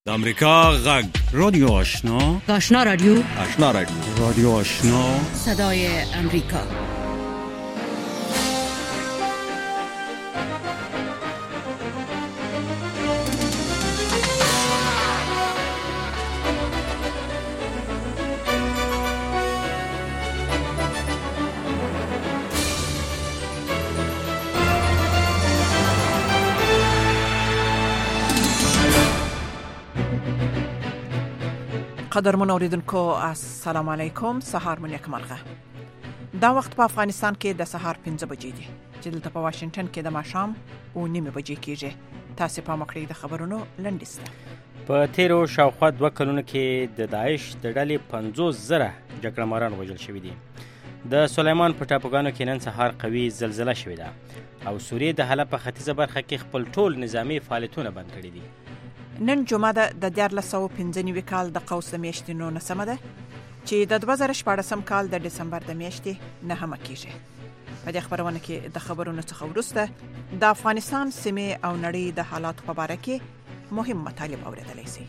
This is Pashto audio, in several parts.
د امریکا غږ رادیو آشنا رادیو رادیو آشنا صدای امریکا. قدرمن اوریدونکو السلام علیکم. سهار مو نیکمرغه. دا وخت په افغانستان کې د سهار 5 بجې دي چې دلته په واشنگټن کې د ماښام 9 بجې کېږي. تاسو په مکړې د خبرونو لنډیسته. په تیرو شاوخوا 2 کلونو کې د داعش د ډلې 50,000 جګړه‌ماران وژل شوي دي. د سلیمان په ټاپوګانو کې نن سهار قوي زلزله شوې ده او سوریې د حلب په ختیځه برخه کې خپل ټول نظامی فعالیتونه بند کړي دي. نن جمعه ده د 1495 کال د قوس د میاشتې 9 ده چې د 2014 کال د دسمبر د میاشتې 9 کېږي. په دې خبرونه کې د خبرونو څخه وروسته د افغانستان سیمې او نړۍ د حالات په اړه کې مهم مطالب اوریدلای شي.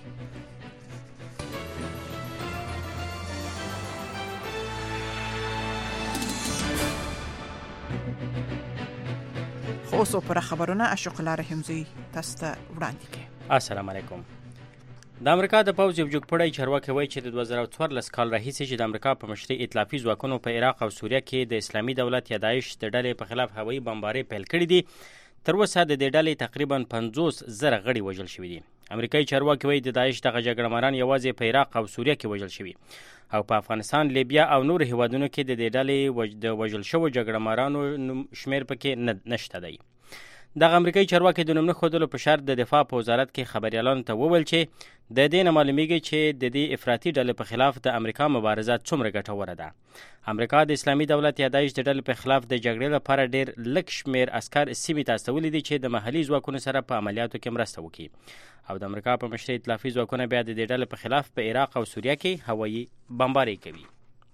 خو اوس پر خبرونه اشوق الله رحمزی تاسو ته وړاندې کوي. السلام علیکم. د امریکا د پوځ یو جګپړی چارواکي وایي چې د 2014 کال راهیسې چې د امریکا په مشرۍ ائتلافي ځواکونو په عراق او سوریه کې د اسلامي دولت یا داعش د ډلې په خلاف هوایي بمبارۍ پیل کړې دي، تر اوسه د دې ډلې تقریبا 50,000 غړي وژل شوي دي. امریکایي چارواکي وایي د داعش دغه جګړه‌ماران یوازې په عراق او سوریه کې وژل شوي او په افغانستان، لیبیا او نور هیوادونو کې د دې ډلې د وژل شوو جګړه‌مارانو شمیر پکې نشته دی. دغه امریکایي چارواکي د نوم نه ښودلو په شرط د دفاع په وزارت کې خبريالانو ته وویل چې د دې نه معلومیږي چې د دې افراطي ډلې په خلاف د امریکا مبارزه څومره ګټوره ده. امریکا د اسلامي دولت یا داعش د ډلې په خلاف د جګړې لپاره ډېر لږ شمیر عسکر سیمې ته استولي دي چې د محلي ځواکونو سره په عملیاتو کې مرسته وکړي او د امریکا په مشرۍ ائتلافي ځواکونه بیا د دې ډلې په خلاف په عراق او سوریه کې هوایي بمبارۍ کوي.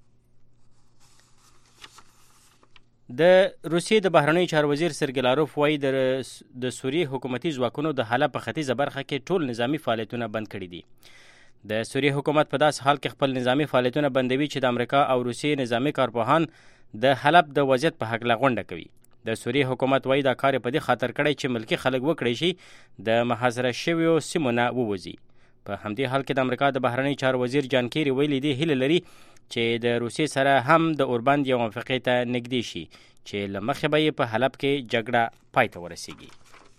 د روسیې د بهرنیو چارو وزیر سرګی لاروف وایي د سوریې حکومتي ځواکونو د حلب په ختیځه برخه کې ټول نظامی فعالیتونه بند کړي دي. د سوریې حکومت په داس حال کې خپل نظامی فعالیتونه بندوي چې د امریکا او روسیې نظامی کارپوهان د حلب د وضعیت په هکله غونډه کوي. د سوریې حکومت وایي دا کار په دې خاطر کړی چې ملکی خلک وکړي شي د محاصره شویو سیمو نه ووځي. په همدې حال کې د امریکا د بهرنیو چارو وزیر جان کیری ویلي دی هیله لري چې د روسیې سره هم د اوربند یو موافقې ته نږدې شي چې له مخې به یې په حلب کې جګړه پای ته ورسیږي.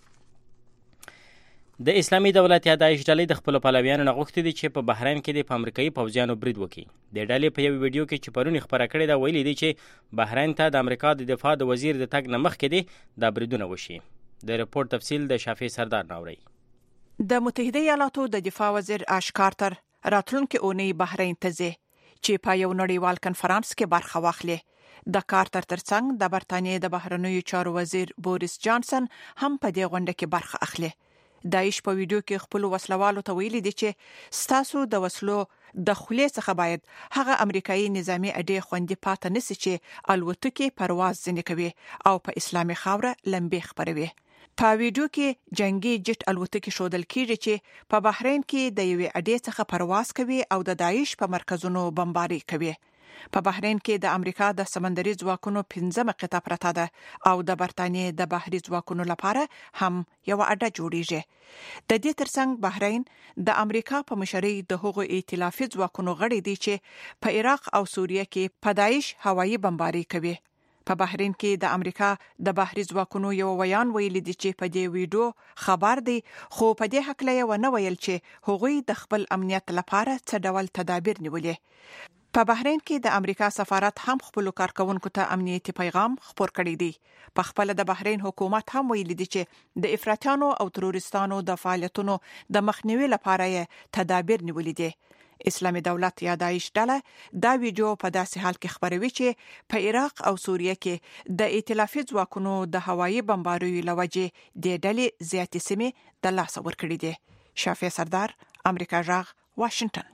د اسلامي دولت یا داعش ډلې د خپلو پلویانو نه غوښتي دي چې په بحرین کې د امریکایي پوځیانو برید وکړي. د ډلې په یو ویډیو کې چې پرون خبره کړې ده ویلي دي چې بحرین ته د امریکا د دفاع د وزیر د تګ نه مخکې دي دا بریدونه وشي. د رپورت تفصیل د شافعي سردار ناوري. د متحده ایالاتو د دفاع وزیر آش کارتر راتلونکي اونۍ بحرین ته ځي چې په یو نړیوال کنفرانس کې برخه واخلي. د کارتر ترڅنګ د برتانیې د بهرنیو چارو وزیر بوریس جانسن هم په دې غونډه کې برخه اخلي. داعش په ویډیو کې خپل وسلوالو ته ویلي دي چې ستاسو د وسلو د خولې څخه باید هغه امریکایي نظامی اډې خوندې پاتې نشي چې الوتکې پرواز ځنې کوي او په اسلامي خاوره لمبې خپروي. په ویډیو کې جنگي جټ الوتکې شودل کیږي چې په بحرین کې د یوې اډې څخه پرواز کوي او د داعش په مرکزونو بمباري کوي. په بحرین کې د امریکا د سمندري ځواکونو 15مه قطعه پرته ده او د برتانیې د بحري ځواکونو لپاره هم یو اډه جوړیږي. د دې ترڅنګ بحرین د امریکا په مشرۍ د هغو ائتلافي ځواکونو غړي دي چې په عراق او سوریه کې په داعش هوایي بمباري کوي. په بحرین کې د امریکا د بحري ځواکونو یو ویان ویلي دي چې په دې ویډیو خبر دی خو په دې حق له یو نه ویل چې هغوی د خپل امنیت لپاره څه ډول تدابیر نیولي. په بحرین کې د امریکا سفارت هم خپل کارکونکو ته امنیتي پیغام خپور کړی دی. په خپل د بحرین حکومت هم ویلي دی چې د افراطیانو او تروریستانو د فعالیتونو د مخنیوي لپاره یې تدابیر نیولي دي. اسلامي دولت یا داعش ډله دا ویډیو په داسې حال کې خبروي چې په عراق او سوریه کې د ائتلافي ځواکونو د هوایي بمباریو لوجې د ډلې زیاتې سیمې د لاس ورکړې دي. شافعي سردار، امریکا غږ، واشنگټن.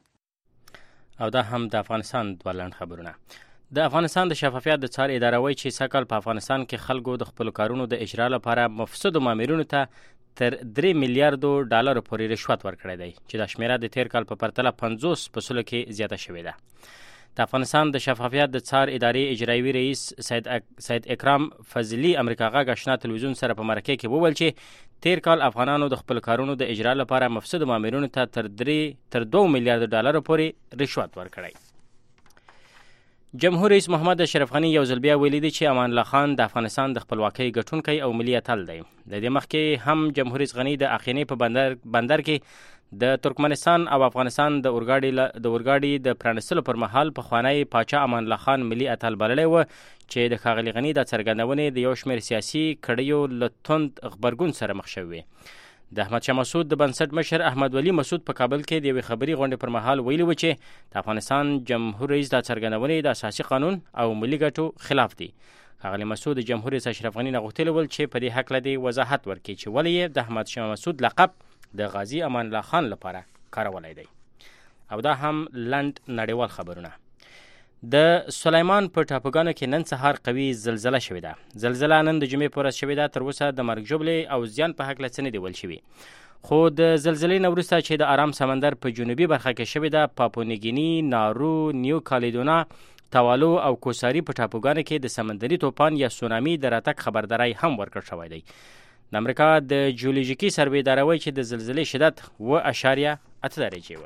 او دا هم د افغانستان دوالن خبرونه. د افغانستان د شفافیت د څار اداره وایي چې سږ کال په افغانستان کې خلکو د خپل کارونو د اجرا لپاره مفسدو مامورینو ته تر 3 میلیارډو ډالر پورې رشوت ورکړی دی چې د شمیره د تیر کال په پرتله 50% کې زیاته شوې ده. د افغانستان د شفافیت د څار ادارې اجرایوي رئیس سید اکرام فضلي امریکا غږ آشنا تلویزیون سره په مرکه کې وویل چې تیر کال افغانانو د خپل کارونو د اجرا لپاره مفسد مامورینو ته تر 2 میلیارډ ډالر پورې رشوت ورکړی. جمهور رئیس محمد اشرف غني یو ځل بیا ویلي دی چې امان الله خان د افغانستان د خپلواکۍ ګټونکی او ملي اتل دی. د دې مخکې هم جمهور رئیس غني د اخینې په بندر کې د ترکمنستان او افغانستان د اورګاډي د پرانستلو پر مهال پخوانی پاچا امان الله خان ملي اتل بللی و چې د ښاغلي غني د څرګندونې د یو شمېر سیاسي کړیو له توند غبرګون سره مخ شوی. د احمد شاه مسعود د بنسټ مشر احمد ولي مسعود په کابل کې د یوې خبري غونډې پر مهال ویلي و چې د افغانستان جمهور رئیس د څرګندونې د اساسي قانون او ملي ګټو خلاف دی. ښاغلي مسعود د جمهور رئیس اشرف غني نه غوښتلي ول چې په دې هکله د وضاحت ورکړي چې ولې یې د احمد شاه مسعود لقب د غازي امان الله خان لپاره کارولی دی. او دا هم لنډ نړیوال خبرونه. د سلیمان په ټاپوګانو کې نن سهار قوي زلزله شوې ده. زلزله نن د جمعې په ورځ شوې ده. تر اوسه د مرګ ژوبلې او زیان په هکله څه نه دي ویل شوي. خو د زلزلې نه وروسته چې د آرام سمندر په جنوبي برخه کې شوې ده، پاپونیګیني، نارو، نیو کالیدونا، تاوالو او کوساري په ټاپوګانو کې د سمندري توپان یا سونامي د راتګ خبرداری هم ورکړل شوی دی. د امریکا د جیولوژیکي سروې اداره وایي چې د زلزلې شدت 7.8 درجې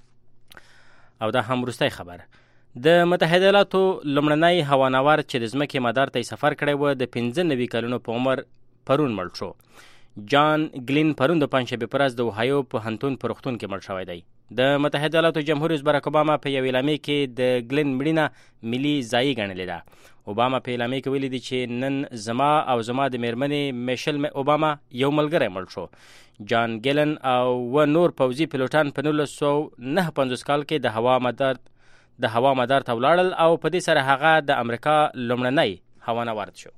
و. او دا هم وروستی خبر. د متحده ایالاتو لومړنی هوانور چې د ځمکې مدار ته سفر کړی و د 95 کلونو په عمر پرون مړ شو. جان ګلین پرون د پنجشنبې په ورځ د اوهایو پوهنتون په روغتون کې مړ شوی دی. د متحده ایالاتو جمهور رئیس باراک اوباما په یو اعلامیه کې د ګلین مړینه ملي ځایي ګڼلې ده. اوباما په اعلامیه کې ویلي دی چې نن زما د میرمنې میشل اوباما یو ملګری مړ شو. جان ګلن او نور پوځي پیلوټان په 1959 کال کې د هوا مدار ته ولاړل او په دې سره هغه د امریکا لومړنی هوانورد شو.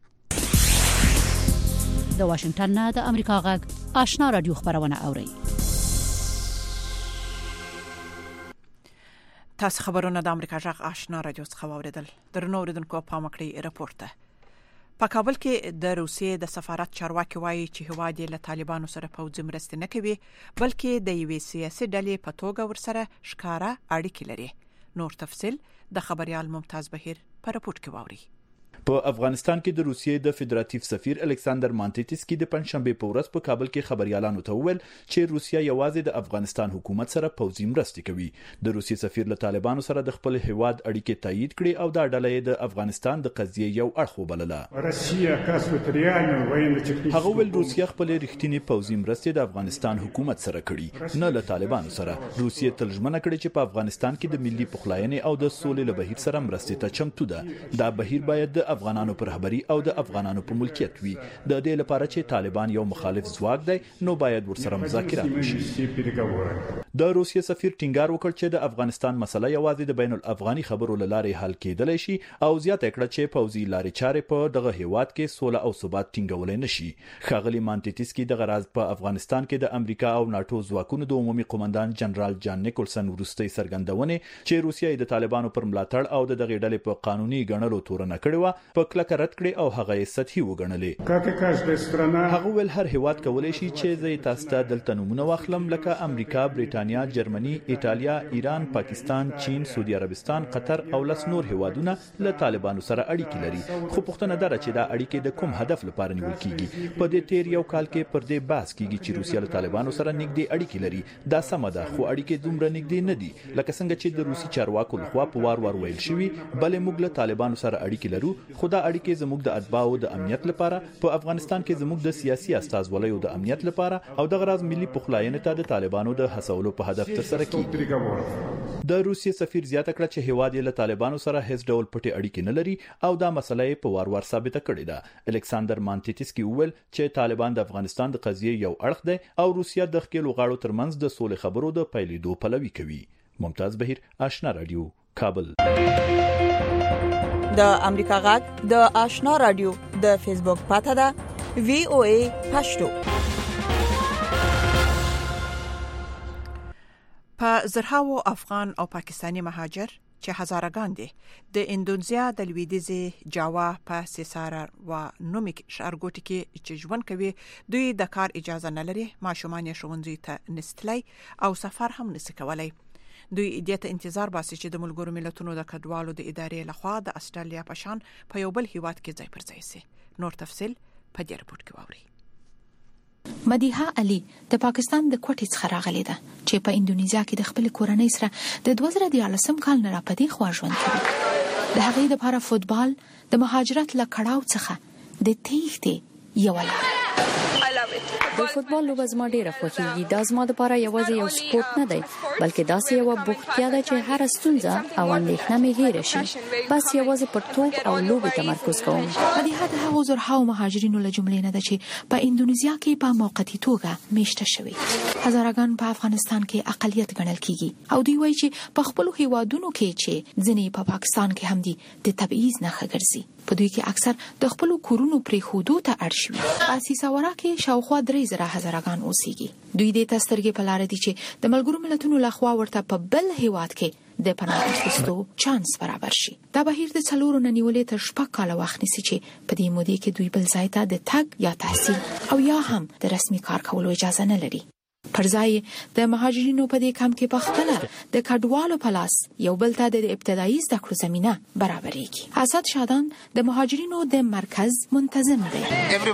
د واشنگټن نه د امریکا غږ آشنا رادیو خبرونه اوري. تاسو خبرونه د امریکا غږ آشنا رادیو څخه واوریدل. درنو اوریدونکو پام وکړئ راپورټ ته. په کابل کې د روسیې د سفارت چارواکي وایي چې هواد له طالبانو سره پوځي مرستې نه کوي، بلکې د یوې سیاسي ډلې په توګه ورسره ښکارا اړیکې لري. نور تفصیل د خبريال ممتاز بهیر په راپورټ کې واوري. په افغانستان کې د روسیې د فدراتیو سفیر الکساندر مانټیتسکی د پنځشنبه په ورځ په کابل کې خبريالانو ته وویل چې روسیا یوازې د افغانستان حکومت سره پوځي مرستې کوي. د روسیې سفیر له طالبانو سره د خپل هیواد اړیکې تایید کړي او دا ډله یې د افغانستان د قضیې یو اړخ وبلله. هغه ویل روسیا خپل رښتینی پوځي مرستې د افغانستان حکومت سره کړي، نه له طالبانو سره. روسیې تل ژمنه کړې چې په افغانستان کې د ملي پخلاینې او د سولې له بهیر سره مرستې ته چمتو ده. دا بهیر باید د افغانانو پر رهبری او د افغانانو په ملکیت وي. د دې لپاره چې طالبان یو مخالف ځواک دی، نو باید ورسره مذاکرات وشي. د روسیې سفیر ټینګار وکړ چې د افغانستان مسله یوازې د بین الافغاني خبرو لارې حل کېدلی شي او زیاته کړه چې پوځي لارې چارې په دغه هیواد کې سوله او ثبات ټینګولای نشي. ښاغلي مانټیتسکی د غراز په افغانستان کې د امریکا او ناتو ځواکونو د عمومي قومندان جنرال جان نیکولسن وروستي څرګندونه چې روسیه د طالبانو پر ملاتړ او د دغه ډلې په قانوني ګڼلو تورنه کړې و په کلکه رد کړې او هغه یې سطحي وګڼلې. هغه ول هر هیواد کولای شي چې زه تاسو ته دلته نمونه واخلم لکه امریکا، بریټانیا، جرمني، ایتالیا، ایران، پاکستان، چین، سعودي عربستان، قطر او لس نور هیوادونه له طالبانو سره اړیکې لري. خو پوښتنه ده چې دا اړیکې د کوم هدف لپاره نیول کیږي. په دې تیر یو کال کې پر دې بحث کیږي چې روسیا له طالبانو سره نږدې اړیکې لري. دا سم ده، خو اړیکې دومره نږدې نه دي لکه څنګه چې د روسي چارواکو لخوا په وار ویل شوی. بلې موږ له طالبانو سره اړیکې لرو، خو دا اړیکې زموږ د اتباعو د امنیت لپاره، په افغانستان کې زموږ د سیاسي استازولیو د امنیت لپاره او د غراز ملي پخلاینې ته د طالبانو د هڅولو په هدف تر سره کیږي. د روسیې سفیر زیاته کړه چې هیواد له طالبانو سره هیڅ ډول پټې اړیکې نه لري او دا مسله په وار ثابته کړې ده. الکساندر مانټیتسکی وویل چې طالبان د افغانستان د قضیې یو اړخ دی او روسیا د خپل غاړو ترمنځ د سولې خبرو د پیلېدو پلوي کوي. ممتاز بهیر، آشنا رادیو، کابل. د امریکا غږ د آشنا رادیو د فیسبوک پاته ده VOA پښتو. په زرهاو افغان او پاکستانی مهاجر چې هزارهګان دي د اندونیزیا د لویدیځ جاوا په سیسارا و نومیک ښارګوټي کې چې ژوند کوي دوی د کار اجازه نه لري ماشومان یې ښوونځي ته نستلای او سفر هم نشي کولای دوی دې ته انتظار باسي چې د ملګرو ملتونو د کډوالو د ادارې لخوا د استرالیا په شان په یو بل هیواد کې ځای پر ځای شي نور تفصيل په دې رپورت کې واوري مدیحه علي د پاکستان د کوټې څخه راغلې ده چې په اندونیزیا کې د خپل کورنۍ سره د 2014 کال نه راپدې خوا ژوند کوي د هغې لپاره فوتبال د مهاجرت له کړاو څخه د تېښتې یو لار د فوتبال لوبه زما ډیره خوښیږي دا زما لپاره یوازې یو سپورت نه دی بلکې داسې یو بوختیا ده چې هر ستونزه او اندېښنه مې هېره شي بس یوازې پر توپ او لوبې تمرکز کوم مدیحه د هغو زرهاو مهاجرینو له جملې نه ده چې په اندونیزیا کې په موقتي توګه میشته شوي هزارهګان په افغانستان کې اقلیت ګڼل کیږي او دوی وایي چې په خپلو هیوادونو کې چې ځینې په پاکستان کې هم دي د تبعیض نښه ګرځي په دوی کې اکثر د خپلو کورونو پرېښودو ته اړ شوي په سیساورا کې شاوخوا 3000 هزارهګان اوسېږي دوی دې ته سترګې په لاره دي چې د ملګرو ملتونو لخوا ورته په بل هیواد کې د پناه اخیستو چانس برابر شي دا بهیر د 4 نه نیولې تر 6 کاله وخت نیسي چې په دې موده کې دوی بل ځای ته د تګ یا تحصیل او یا هم د رسمي کار کولو اجازه نه لري پر ځای د مهاجرینو په دې کمپ کې پخپله د کډوالو په لاس یو بل ته د ابتدایي زده کړو زمينه برابرېږي اسد شادان د مهاجرینو د مرکز منتظم دی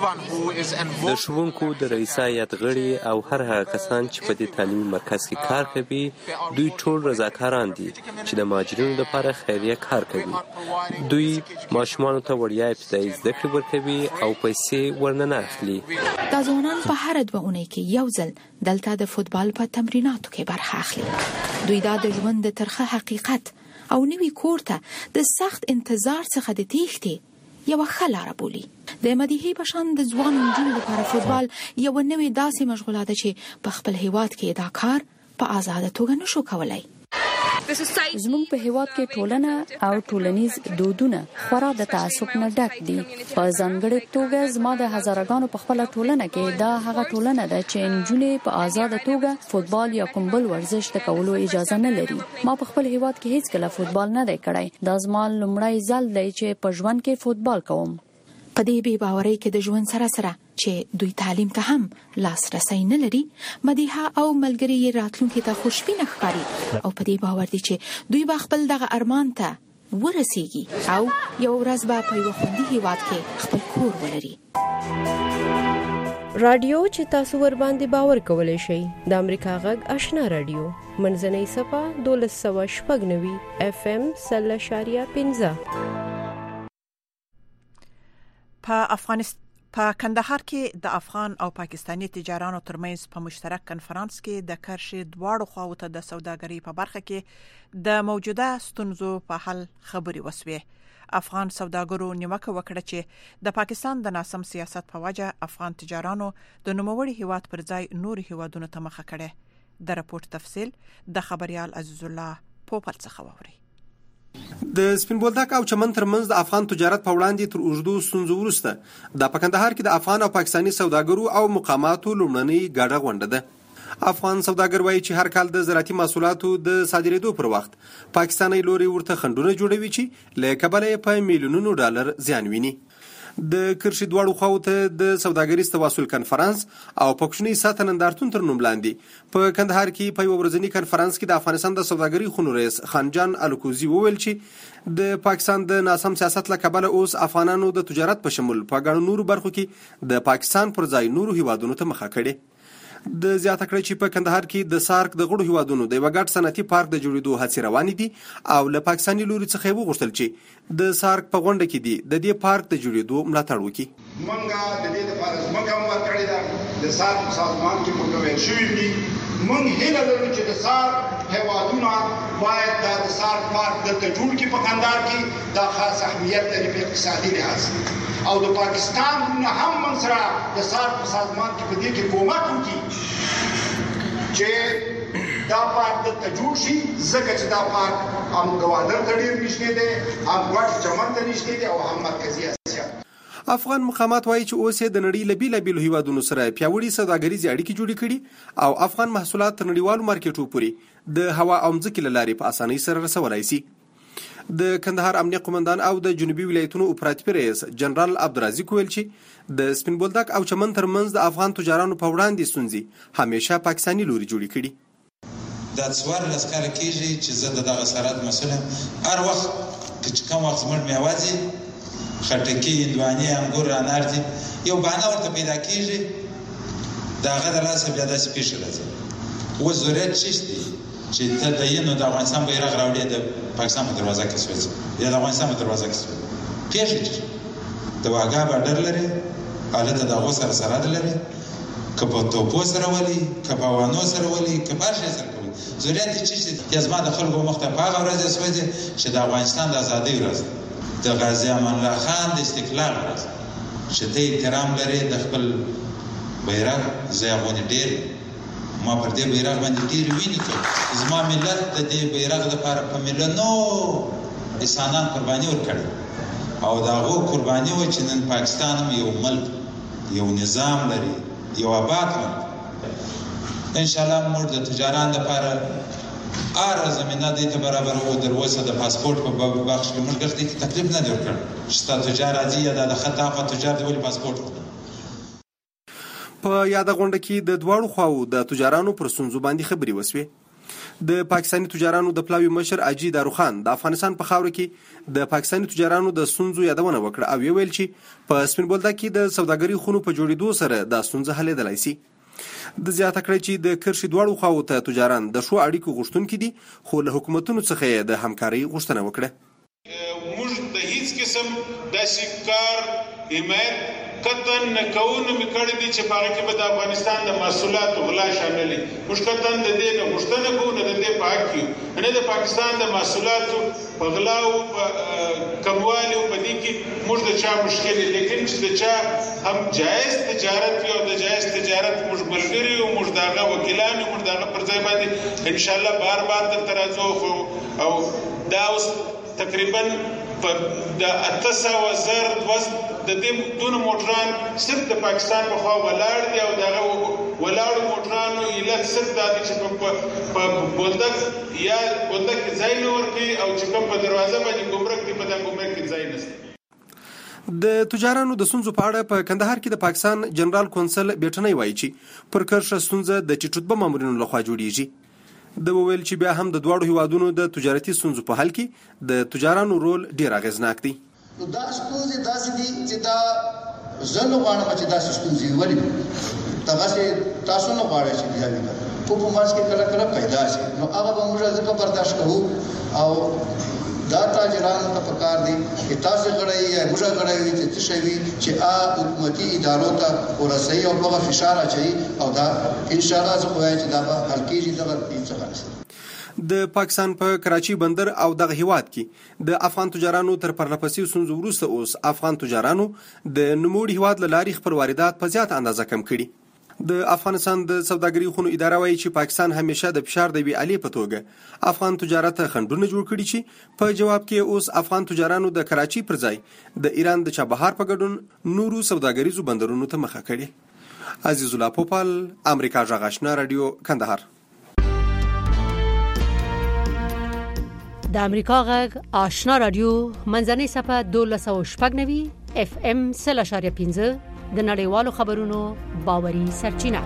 د ښوونکو د رئیس هیئت غړي او هر هغه کسان چې په دې تعلیمي مرکز کې کار کوي دوی ټول رضاکاران دي چې د مهاجرینو لپاره خیریه کار کوي دوی ماشومانو ته وړیا ابتدایي زده کړې ورکوي او پیسې ورننه اخلي دا ځوانان په هر 2 اونۍ کې یو ځل دلته د فوتبال په تمریناتو کې برخه اخلي دوی دا د ژوند د ترخه حقیقت او نوي کور ته د سخت انتظار څخه د تېښتې یو ښه لاره بولي د مدیحې په شان د ځوان نجونو لپاره فوتبال یو نوې داسې مشغوله ده چې په خپل هیواد کې دا کار په آزاده توګه نشو کولای زموږ په هیواد کې ټولنه او ټولنیز دودونه خورا د تعصب نه ډک دي په ځانګړې توګه زما د هزارهګانو په خپل ټولنه کې دا هغه ټولنه ده چې نجونې په آزاده توګه فوتبال یا کوم بل ورزش د کولو اجازه نه لري ما په خپل هیواد کې هیڅ کله فوتبال نه دی کړی دا زما لومړی ځل دی چې په ژوند کې فوتبال کوم په دې بې باورۍ کې د ژوند سره سره چې دوی تعلیم ته هم لاسرسی نه لري مدیحه او ملګري یې راتلونکي ته خوشبینه ښکاري او په دې باور دي چې دوی به خپل دغه ارمان ته ورسیږي او یو ورځ به په یو خوندي هیواد کې خپل کور ولري رادیو چې تاسو ور باندې باور کولای شئ د امریکا غږ آشنا رادیو منځنۍ صفه 1290 FM 0.15 په کندهار کې د افغان او پاکستاني تجارانو ترمنځ په مشترک کنفرانس کې د کرښې دواړو خواو ته د سوداګرۍ په برخه کې د موجوده ستونزو په حل خبرې وسوې افغان سوداګرو نیوکه وکړه چې د پاکستان د ناسم سیاست په وجه افغان تجارانو د نوموړي هیواد پر ځای نور هیوادونو ته مخه کړه د راپور تفصیل د خبريال عزیز الله پوپل څخه ووري د سپین بولدک او چمن ترمنځ د افغان تجارت په وړاندې تر اوږدو ستونزو وروسته د کندهار کې د افغان او پاکستاني سوداګرو او مقاماتو لومړنۍ ګډه غونډه ده افغان سوداګر وایي چې هر کال د زراعتي محصولاتو د صادرېدو پر وخت پاکستاني لوري ورته خنډونه جوړوي چې له کبله یې په میلیونونو ډالر زیان ویني د کرښې دواړو خواو ته د سوداګریز تواصل کنفرانس او پښتوني ساتنه نندارتون تر نوم لاندې په کندهار کې په ورځنی کنفرانس کې د افغانستان د سوداګرۍ خونو رئیس خانجان الکوزي وویل چې د پاکستان د ناسم سیاست له کبله اوس افغانانو د تجارت په شمول په ګڼو نورو برخو کې د پاکستان پر ځای نورو هیوادونو ته مخه کړي د زیاته کړی چې په کندهار کې د سارک د غړو هیوادونو د یو ګډ صنعتي پارک د جوړېدو هڅې روانې دي او له پاکستاني لوري څخه وغوښتل چې د سارک په غونډه کې دي د دې پارک د جوړېدو ملاتړ وکړي مونږه د دې لپاره ځمکه هم ورکړې ده د سارک په سازمان کې متوجه شوي دي مونږ هیله لرو چې د سارک هیوادونه باید د سارک پارک دلته جوړ کړي په کندهار کې دا خاص اهمیت لري په اقتصادي لحاظ او د پاکستان نه هم من سره د سارک په سازمان کې په دې کې کومک وکړي چې دا پارک دلته جوړ شي ځکه چې دا پارک هم ګوادر ته ډېر نږدې دی هم ګوډ چمن ته نږدې دی او هم مرکزي اسیا افغان مقامات وایي چې اوس د نړۍ له بیلابیلو هیوادونو سره پیاوړي سوداګریزې اړیکې جوړې کړي او افغان محصولات تر نړیوالو مارکیټونو پورې د هوا او ځمکې له لارې په اسانۍ سره رسولای شي د کندهار امنیه قومندان او د جنوبي ولایتونو اپراتیفي رئیس جنرال عبدالرزاق ویل چې د سپین بولدک او چمن ترمنځ د افغان تجارانو په وړاندې ستونزې همیشه پاکستاني لوري جوړې کړي. دا څوارلس کاله کېږي چې زه د دغه سرحد مسؤل یم. هر وخت چې کوم وخت زموږ میوه ځي، خټکي، هندوانې، انګور، انار دي، یو بهانه ورته پیدا کېږي د هغه د لاسه بیا داسې پېښه راځي. اوس ضرورت څه دی چې ته د نو د افغانستان بیرغ راوړې د پاکستان په دروازه کې سوځي یا د افغانستان په دروازه کې سوځي. پیښه د واګا بارډر لري، حالت د هغو سره سرحد لري، که په توپو سره ولي، که په وانو سره ولي، که په هر شي سره کوي. ضرورت دی چې یا زما د خلکو مخ ته په هغه ورځ سوځي چې د افغانستان د ازادۍ ورځ، د غازي امان الله خان د استقلال ورځ، چې ته احترام لري د خپل بیرغ. زه غونې ډېر ما پر دې بیرغ باندې ډېر وینې ته زما ملت د دې بیرغ لپاره په میلیونو انسانان قرباني ورکړي او د هغو قرباني و چې نن پاکستان هم یو ملک، یو نظام لري، یو آباد ملک. انشاءالله موږ د تجاران لپاره هره زمینه دې ته برابروو. در اوسه د پاسپورټ په بخش کې موږ دې ته تکلیف نه دی ورکړی چې ستا تجار راځي یا د خط هغه تجار دی ولې پاسپورټ وکړي. په یاده غونډه کې د دواړو خواو د تجارانو پر ستونزو باندې خبرې وسوې. د پاکستاني تجارانو د پلاوي مشر اجي داروخان د افغانستان په خاوره کې د پاکستاني تجارانو د ستونزو یادونه وکړه او ویل چې په سپین بولدک کې د سوداګرۍ خونو په جوړېدو سره د ستونزه حلېدلی شي. د زیاته کړی چې د کرښې دواړو خواو ته تجاران د ښو اړیکو غوښتونکي دي، خو له حکومتونو څخه یې د همکارۍ غوښتنه وکړه. موږ د هیڅ قسم داسې کار حمایت قطن نکون میکړی دي چې پاره کې به د افغانستان د محصولاتو غلا شاملې. موږ قطن د دې نه غوښتنه کوو نه د دې په حق کې نه د پاکستان د محصولاتو په غلا او کموالي او په دې کې موږ د چا مشکل، لیکن چې د چا هم جایز تجارت وي او د جایز تجارت موږ ملګري او موږ دغه وکیلان او موږ دغه پر ځای باندې ان شاء الله بار بار درته راځو. او دا اوس تقریبا په د 800,000 د دې دونه موټران صرف د پاکستان په خوا ولاړ دي او دغه ولاړو موټرانو علت صرف دا دي چې په بولدک یا بولدک کې ځای نه ورکوي او چې کوم په دروازه باندې ګمرک دي په دا ګمرک کې ځای نشته. د تجارانو د ستونزو په اړه په کندهار کې د پاکستان جنرال کونسل بیټنۍ وایي چې پر کرښه ستونزه د ټیټ رتبه مامورینو لخوا جوړیږي. د وویل چې بیا هم د دواړو هیوادونو د تجارتي ستونزو په حل کې د تجارانو رول ډیر اغیزناک دی. دا ستونزې داسې دي چې دا زه نه غواړم چې داسې ستونزې ولې دغسې تاسو نه غواړئ چې بیا وي خو په منځ کې کله کله پیدا شي نو هغه به موږ ځکه برداشت کوو او دا تاجرانو ته پکار دي چې تاسو غړی یا موږ غړی وي چې څه شي وي چې حکومتي ادارو ته ورسوي او هغه فشار اچوي او دا ان شاء الله زه وایم چې دا به حل کېږي دغه هیڅ. د پاکستان په کراچي بندر او دغه هیواد کې د افغان تجارانو تر پرلپسې ستونزو وروسته اوس افغان تجارانو د نوموړي هیواد له لارې خپل واردات په زیات اندازه کم کړي. د افغانستان د سوداګرۍ خونو اداره وایي چې پاکستان همیشه د فشار د وی علي په توګه افغان تجارت خنډونه جوړ کړي چې په جواب کې اوس افغان تجارانو د کراچي پر ځای د ایران د چابهار په ګډون نورو سوداګریزو بندرونو ته مخه کړي. عزیز الله پوپل، امریکا غږ آشنا رادیو، کندهار. د امریکا غږ آشنا رادیو منځنۍ صفحه 1290 اف ام 0.5 د نړیوالو خبرونو باوري سرچینه.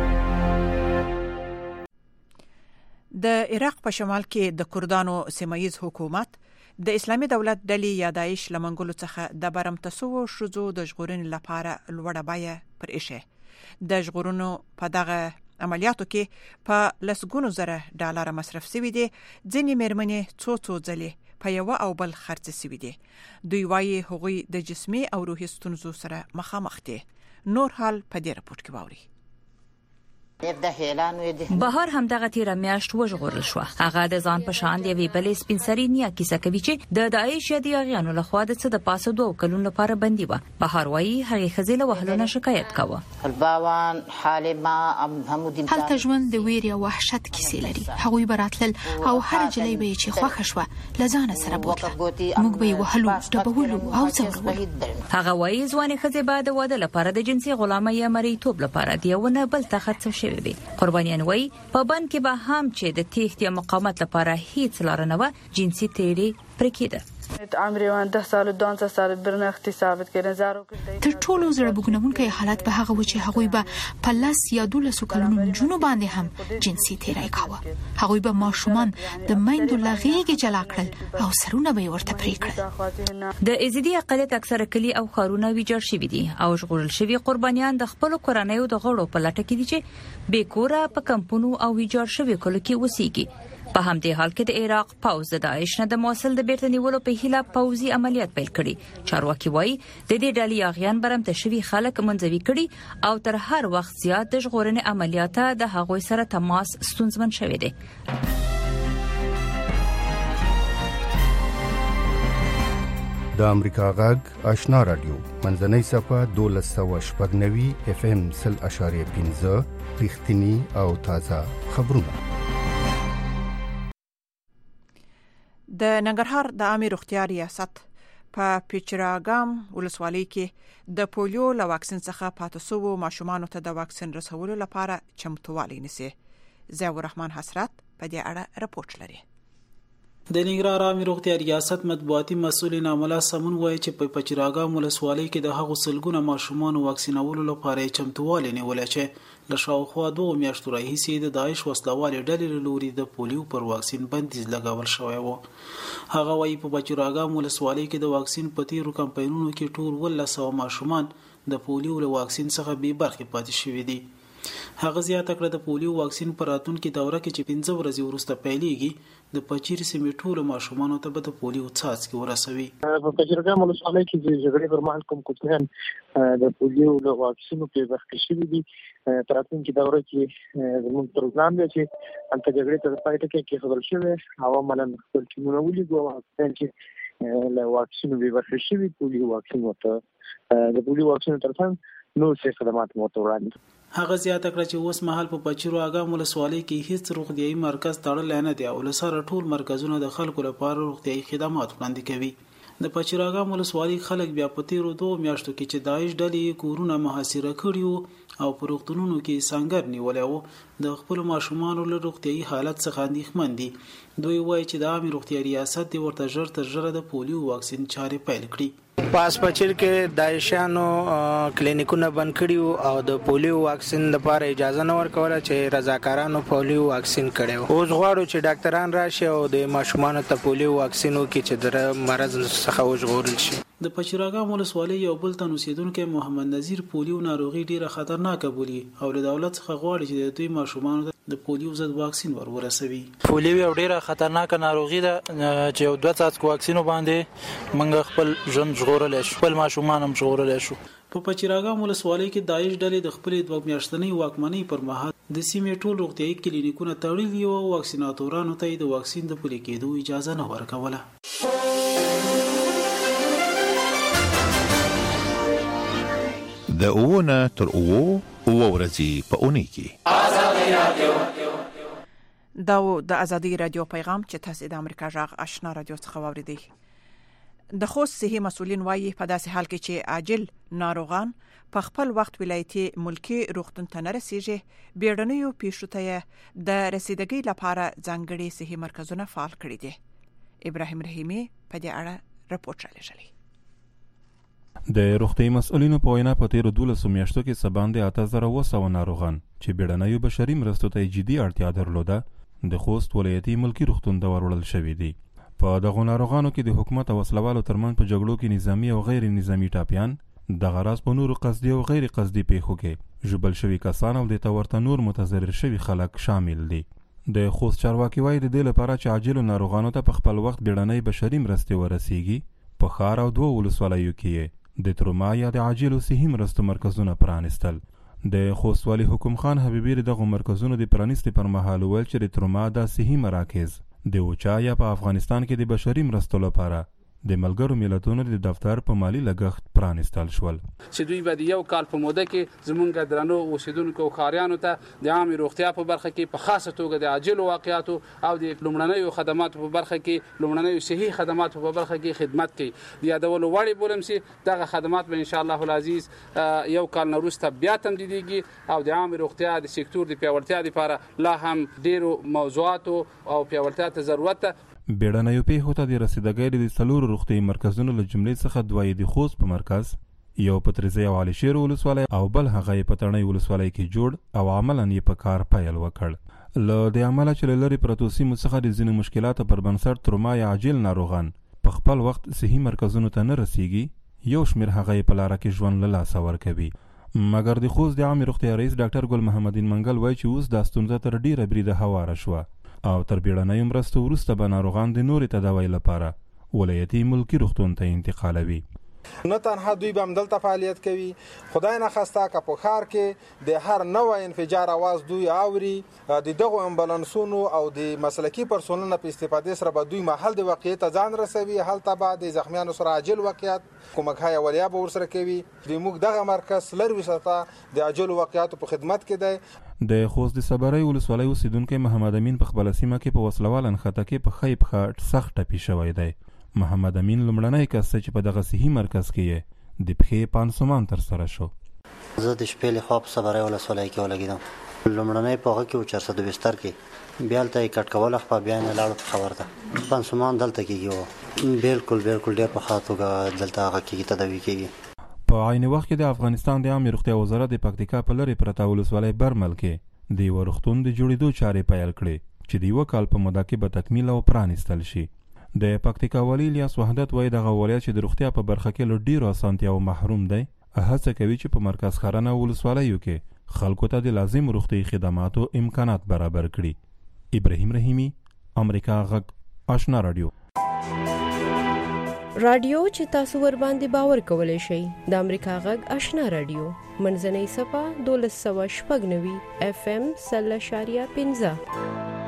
د عراق په شمال کې د کردانو سیمایي حکومت د اسلامي دولت ډلې یا داعش لمنګلو څخه د برمتسو شذو د ژغورنې لپاره لوړه بیه پر ایښه. د ژغورنو په دغه عملیاتو کې په لسګونو زره ډالر مصرف شوي دي. ځینې مېرمنې څو ځلې په یو او بل خرڅ شوي دي. دوی وايي هغوی د جسمي او روحي ستونزو سره مخامخ دي. نور حال په دې راپورټ کې واوري. بهر هم دغه تیر میاشت وژغورل شو. هغه د ځان په شان دی وی بلې سپینسري نیا کیسه کوي چې د داعش یا د غیانو لخوا د څه د پاسه 2 کلونو لپاره بندي و. بهر وایي هغه خزيله وهلونه شکایت کاوه. هلته ژوند د ویر او وحشت کیسې لري. هغوی براتل او هر جلې به چې خوښ شو لزان سره بوتله. موږ به وهلو ډبولو او څورو. هغه وایي ځواني خزي بعد واده لپاره د جنسي غلامۍ یا مریتوب لپاره دیونه بل تخت شوی. قربانیان وای په بند کې به هم چې د تیښت یا مقاومت لپاره هیڅ لار نه و، جنسي تیری پرې کېده. تر ټولو زړه بوږنونکی حالت به هغه و چې هغوی به په 10 یا 12 کلونو نجونو باندې هم جنسي تیری کاوه. هغوی به ماشومان د میندو له غېږې جلا کړل او سرونه به یې ورته پرې کړل. د ایزیدي اقلیت اکثره کلي او ښارونه ویجاړ شوي دي او ژغورل شوي قربانیان د خپلو کورنیو د غړو په لټه کې دي چې بې کوره په کمپونو او ویجاړ شوي کلو کې اوسېږي. په همدې حال کې د عراق پوځ د داعش نه د موصل د بیرته نیولو په هیله پوځي عملیات پیل کړي. چارواکي وایي د دې ډلې اغیان برمته شوي خلک منځوي کړي او تر هر وخت زیات د ژغورنې عملیات د هغوی سره تماس ستونزمن شوی دی. د امریکا غږ آشنا رادیو منځنۍ صفه 1290 FM 0.5 رښتینی او تازه خبرونه. د ننګرهار د عامه روغتیا ریاست په پیچراګام ولسوالۍ کې د پولیو له واکسین څخه پاتې شوو ماشومانو ته د واکسین رسولو لپاره چمتووالی نیسي. ضیاء الرحمن حسرت په دې اړه راپورټ لري. د ننګرهار عامه روغتیا ریاست مطبوعاتي مسؤل ناملا سمون وایي چې په پیچراګام ولسوالۍ کې د هغو سلګونه ماشومانو واکسینولو لپاره چمتووالی نیول چې له شاوخوا 2 میاشتو راهیسې د داعش وسلوالې ډلې له لوري د پولیو پر واکسین بندیز لګول شوی و. هغه وایي په پیچراګام ولسوالۍ کې د واکسین په تیرو کمپاینونو کې ټول 100 ماشومان د پولیو له واکسین څخه بې برخې پاتې شوي دي. هغه زیاته کړه د پولیو واکسین پر راتلونکي دوره کې چې 15 ورځې وروسته پیلېږي د پچیر سیمې ټولو ماشومانو ته به د پولیو څاڅکي ورسوي. په پیچراګام ولسوالۍ کې د جګړې پر مهال کوم کوچنیان د پولیو له واکسینو په برخه شوي دي. په راتلونکي دوره کې زموږ پروګرام دی چې انته جګړې ته پای ټکی کېښودل شوی او عملاً خپل ټیمونه ولیږو چې له واکسینو به برخه شوي پولیو واکسین ورته د پولیو واکسین ترڅنګ نور څه خدمات ورته وړاندې. هغه زیاته کړه چې اوس مهال په پیچراګام ولسوالۍ کې هیڅ روغتيایي مرکز تړل نه دی او لسره ټول مرکزونه د خلکو لپاره روغتيایي خدمات وړاندې کوي. د پیچراګام ولسوالۍ خلک بیا په تیرو 2 میاشتو کې چې داعش ډلې کورونه محاصره کړي او په روغتونونو کې سنگر نیولې وو د خپل ماشومانو له روغتيایي حالت څخه اندېښمن دي. دوی وایي چې د عامه روغتیا ریاست دی ورته ژر تر ژره د پولیو واکسین چارې پیل کړي. پاس پچیر کې داعشانو کلینیکونه بند کړي او د پولیو واکسین لپاره اجازه نه ورکوله چې رضاکارانو پولیو واکسین کړي. اوس غواړو چې ډاکټران راشي او د ماشومانو ته پولیو واکسین وکړي چې د مرض څخه وژغورل شي. د پیچراګام ولسوالۍ یو بل تن اوسیدونکو محمد نذیر پولیو ناروغي ډیره خطرناکه بولي او له دولت څخه غواړي چې د دوی ماشومانو د پولیو ضد واکسین ورسوي. پولیو یو ډیره خطرناکه ناروغي ده چې یو 2 څاڅکو واکسینو باندې موږ خپل ژوند ژغورلی شو، خپل ماشومان هم ژغورلی شو. په پیچراګام ولسوالۍ کې داعش ډلې د خپل 2 میاشتنۍ واکمنۍ پر مهال د سیمې ټول روغتيایي کلینیکونه تړلي او واکسیناتورانو ته د واکسین د پلي کېدو اجازه نه ورکوله. د اوونه تر اوو ورځې په اونۍ کې دا د ازادي رادیو پیغام چې تاسو د امریکا غږ آشنا رادیو څخه واوریدئ. د خوست صحي مسؤلین وایي په داسې حال کې چې عاجل ناروغان په خپل وخت ولایتي ملکی روغتون ته نه رسیږي، بیړنیو پیښو ته د رسیدګۍ لپاره ځانګړي صحي مرکزونه فعال کړي دي. ابراهیم رحیمی په دې اړه راپورټ رالیږلی. د روغتي مسؤلینو په وینا په تیرو 12 میاشتو کې سباندې 8000 ناروغان چې بیړنیو بشري مرستو ته جدي اړتیا درلوده د خوست ولایتي ملکی روغتون ته وروړل شوی دی. په دغه ناروغانو کې د حکومت او وسلوالو ترمنځ په جګړو کې نظامی او غیر نظامی ټاپیان د غراض په نورو قصدي او غیر قصدي پیښو کې ژوبل شوي کسان او د تورته نور متضرر شوي خلک شامل دي. د خوست چارواکي وایي د دې لپاره چې عاجل ناروغانو ته په خپل وخت بیړنۍ بشري مرستې ورسیږي په ښار او 2 ولسوالیو کې د تروما یا د عاجلو صحي مرستو مرکزونه پرانستل. د خوست والي حکم خان حبیبي دغه مرکزونو د پرانستې پر مهال ویل چې د تروما د صحي مراکز د اوچا یا په افغانستان کې د بشري مرستو لپاره د ملګرو ملتونو د دفتر په مالی لګښت پرانستل شول چې دوی به یو کال په موده کې زمونږ درنو اوسیدونکو خاریانو ته د عامه روغتیا په برخه کې په خاصه توګه د عاجل واقعاتو او د لومړنیو خدماتو په برخه کې لومړنیو صحي خدماتو په برخه کې خدمت کوي. د یادولو وړ بولم سي دغه خدمات به ان شاء الله العزیز یو کال وروسته بیا تمدیديږي او د عامه روغتیا د سکتور د پیاوړتیا لپاره لا هم ډیرو موضوعات او پیاوړتیا ته ضرورت ده. بیړنیو پیښو ته د رسیدګۍ د 4 روغتیايي مرکزونو له جملې څخه 2 د خوست په مرکز، یو په تریزی او علي شیر ولسوالۍ او بل هغه په تڼۍ ولسوالۍ کې جوړ او عملاً یې په کار پیل وکړ. له دې عمله چې له لرې پرتو سیمو څخه د ځینو مشکلاتو پر بنسټ تروما یا عاجل ناروغان په خپل وخت صحي مرکزونو ته نه رسیږي، یو شمېر هغه یې په لاره کې ژوند له لاسه ورکوي. مګر د خوست د عامې روغتیا رئیس ډاکټر ګل محمدین منګل وایي چې اوس دا ستونزه تر ډیره بریده هواره شوه او تر بیړنیو مرستو وروسته به ناروغان د نورې تداوۍ لپاره ولایتي ملکي روغتون ته انتقالوي. نه تنها دوی به همدلته فعالیت کوي، خدای نخواسته که په ښار کې د هر نوع انفجار اواز دوی اوري، د دغو امبولانسونو او د مسلکي پرسونل په استفادې سره به دوی محل د واقعیت ته ځان رسوي، هلته به د زخمیانو سره عاجل واقعیت کومک‌های اولیا به ورسره کوي. موږ دغه مرکز لروي ساته د عاجل واقعیاتو په خدمت کې دی. د خوست د صبرۍ ولسوالۍ اوسیدونکی محمد امین په خپله سیمه کې په وسلوال نښته کې په ښۍ پښه سخت ټپي شوی دی. محمد امین لومړنی کس چې په دغه صحي مرکز کې یې د پښې پانسمان ترسره شو. زه د شپې لخوا په صبرۍ ولسوالۍ کې ولګېدم. لومړنی په هغه کې و 400 بستر کې، بیا هلته یې کټ کول خپه، بیا یې نه لاړو په خبر ده. پانسمان دلته کېږي، بالکل ډېر په ښه توګه دلته هغه کېږي، تداوي کېږي. په عین وخت کې د افغانستان د عامې روغتیا وزارت د پکتیکا په لرې پرته ولسوالۍ برمل کې د یوه روغتون د جوړېدو چارې پیل کړې چې د یوه کال په موده کې به تکمیل او پرانیستل شي. د پکتیکا والی الیاس وحدت وایي دغه ولایت چې د روغتیا په برخه کې له ډیرو اسانتیاوو محروم دی، هڅه کوي چې په مرکز ښارنه ولسوالیو کې خلکو ته د لازم روغتیايي خدماتو امکانات برابر کړي. ابراهیم رحیمی، امریکا غږ، آشنا رادیو. رادیو چې تاسو ور باندې باور کولای شئ د امریکا غږ آشنا رادیو منځنۍ صفه 1296 FM 0.15.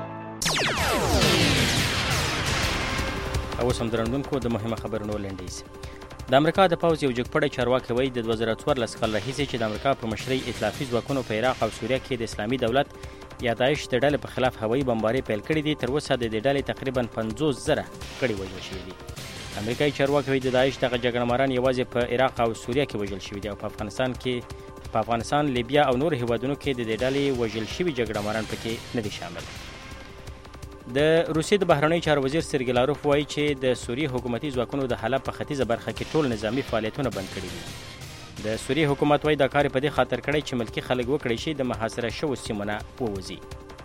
اوس هم درنونکو د مهمه خبرونو لنډیز. د امریکا د پوځ یو جګپړی چارواکي وایي د 2014 کال راهیسې چې د امریکا په مشرۍ ائتلافي ځواکونو په عراق او سوریه کې د اسلامي دولت یا داعش د ډلې په خلاف هوایي بمبارۍ پیل کړې دي. تر اوسه د دې ډلې تقریبا 50,000 غړي وژل شوي دي. امریکایي چارواکي وایي د داعش دغه جګړهماران یوازې په عراق او سوریه کې وژل شوي دي او په افغانستان، لیبیا او نور هیوادونو کې د دې ډلې وژل شوي جګړهماران پکې نه دي شامل. د روسیې د بهرنیو چارو وزیر سرګی لاروف وایي چې د سوریې حکومتي ځواکونو د حلب په ختیځه برخه کې ټول نظامی فعالیتونه بند کړي دي. د سوریې حکومت وایي دا کار په دې خاطر کړی چې ملکي خلک وکړي شي د محاصره شوو سیمو نه ووځي.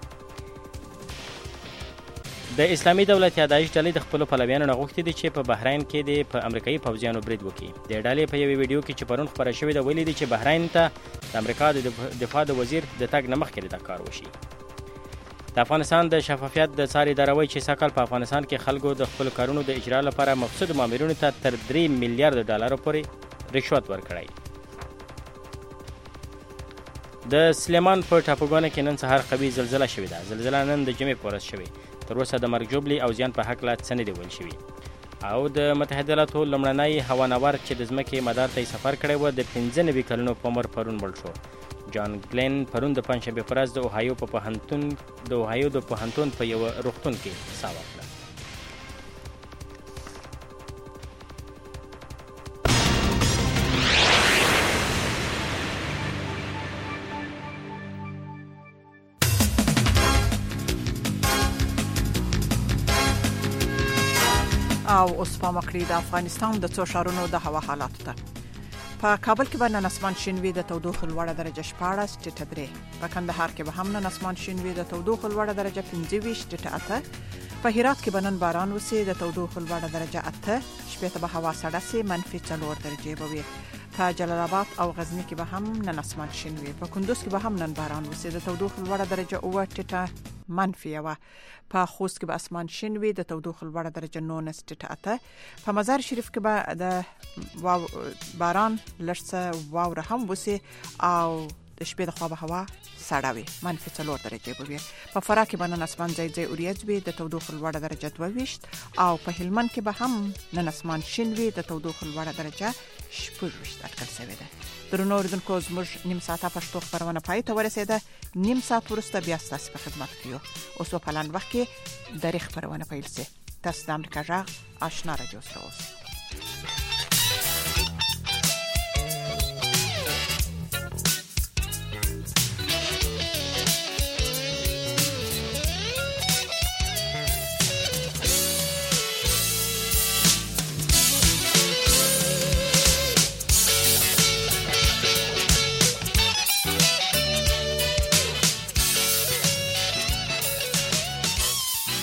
د اسلامي دولت یا داعش ډلې د خپلو پلویانو نه غوښتي دي چې په بحرین کې د امریکایي پوځیانو برید وکړي. د ډلې په یوې ویډیو کې چې پرون خپره شوې ده ویلي دي چې بحرین ته د امریکا د دفاع د وزیر د تګ نه مخکې دا کار وشي. د افغانستان د شفافیت د څارې اداره وایي چې سږ کال په افغانستان کې خلکو د خپلو کارونو د اجرا لپاره مقصودو مامورینو ته تر 3 میلیارډ ډالرو پورې رشوت ورکړی. د سلیمان په ټاپوګانو کې نن سهار قوي زلزله شوې ده. زلزله نن د جمعې په ورځ شوې. تر اوسه د مرګ ژوبلې او زیان په هکله څه نه دي ویل شوي. او د متحده ایالاتو لومړنی هوانور چې د ځمکې مدار ته یې سفر کړی و د 95 کلونو په عمر پرون مړ شو. جان گلین پرون د پنجشنبې په ورځ د اوهایو د پوهنتون په یوه روغتون کې ساه واخله. او اوس پام وکړئ د افغانستان د څو ښارونو د هوا حالاتو ته. په کابل کې به نن اسمان شین وي، د تودوخې لوړه درجه 14 ټیټه 3. په کندهار کې به هم نن اسمان شین وي، د تودوخې لوړه درجه 25 ټیټه 8. په هرات کې به نن باران وسي، د تودوخې لوړه درجه 8. شپې ته به هوا سړه سي، -4 درجې به وي. په جلال آباد او غزنی کې به هم نن اسمان شین وي. په کندوز کې به هم نن باران وسي، د تودوخې لوړه درجه 9 ټیټه -1. په خوست کې به اسمان شین وي، د تودوخې لوړه درجه 9 ټیټه 8. په مزار شریف کې به د باران لږ واوره هم وسي او د شپې د خوا به هوا سړه وي، -4 درجې به وي. په فراه کې به نن اسمان ځای ځای وریځ وي، د تودوخې لوړه درجه 22. او په هلمند کې به هم نن اسمان شین وي، د تودوخې لوړه درجه 26 اټکل شوې ده. درنو اوریدونکو، زموږ نیم ساعته پښتو خبرونه پای ته ورسېده. نیم ساعت وروسته بیا ستاسو په خدمت کې یو. اوس په پلان وخت کې د خبرونه پیل شي. تاسو د امریکا غږ آشنا رادیو سره اوسئ.